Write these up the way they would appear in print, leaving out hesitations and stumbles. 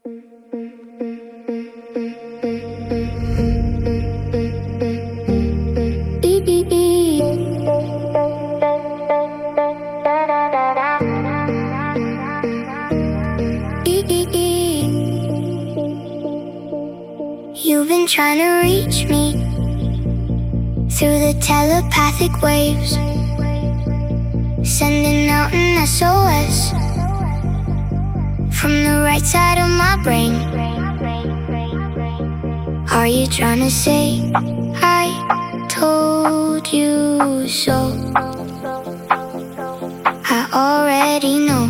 You've been trying to reach me through the telepathic waves, sending out an SOS from the right side of my brain. Are you trying to say I told you so? I already know.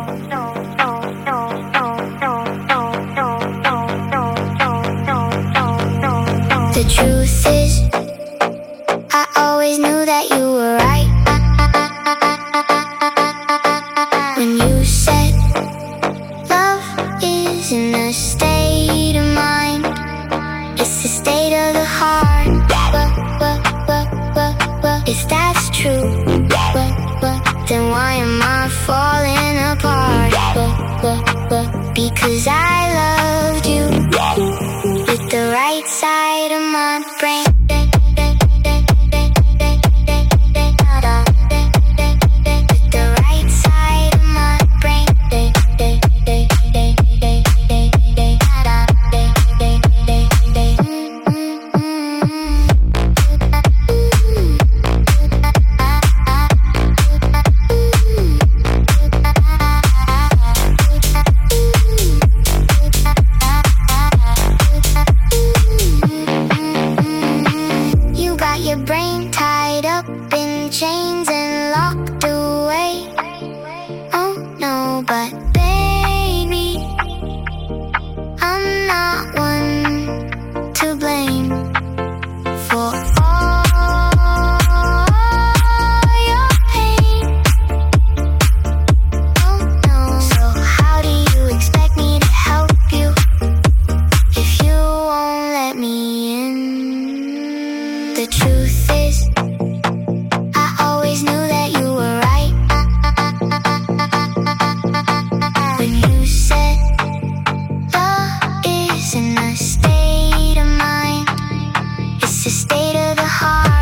The truth is, I always knew that you were right when you said love isn't a state of mind, it's a state of the heart. If that's true, then why am I falling apart? Because I loved you with the right side of my brain. With the right side of my brain. You got your brain tied up in chains and locked away. Oh no, but baby, I'm not one to blame for all your pain. Oh no, so how do you expect me to help you if you won't let me in? The truth is, I always knew that you were right when you said love isn't a state of mind, it's a state of the heart.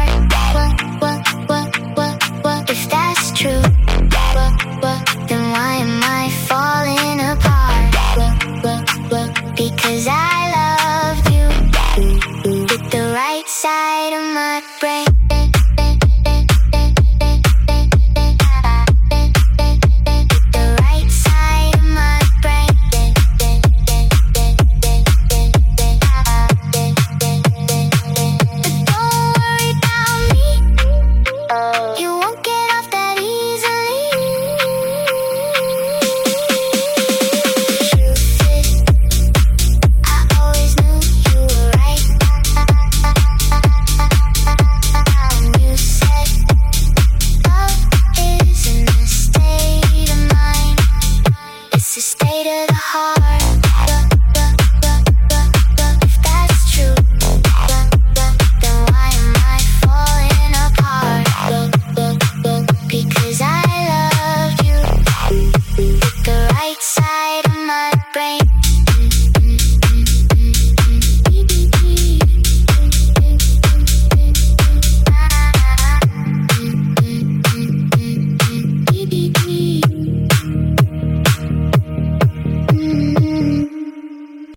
If that's true, then why am I falling apart? Because I loved you with the right side of my brain. With the right side of my brain. But don't worry about me, you won't get off that easily. Truth is, I always knew you were right when you said love isn't a state of mind, it's a state of the heart. If that's true, then why am I falling apart? Because I loved you with the right side of my brain.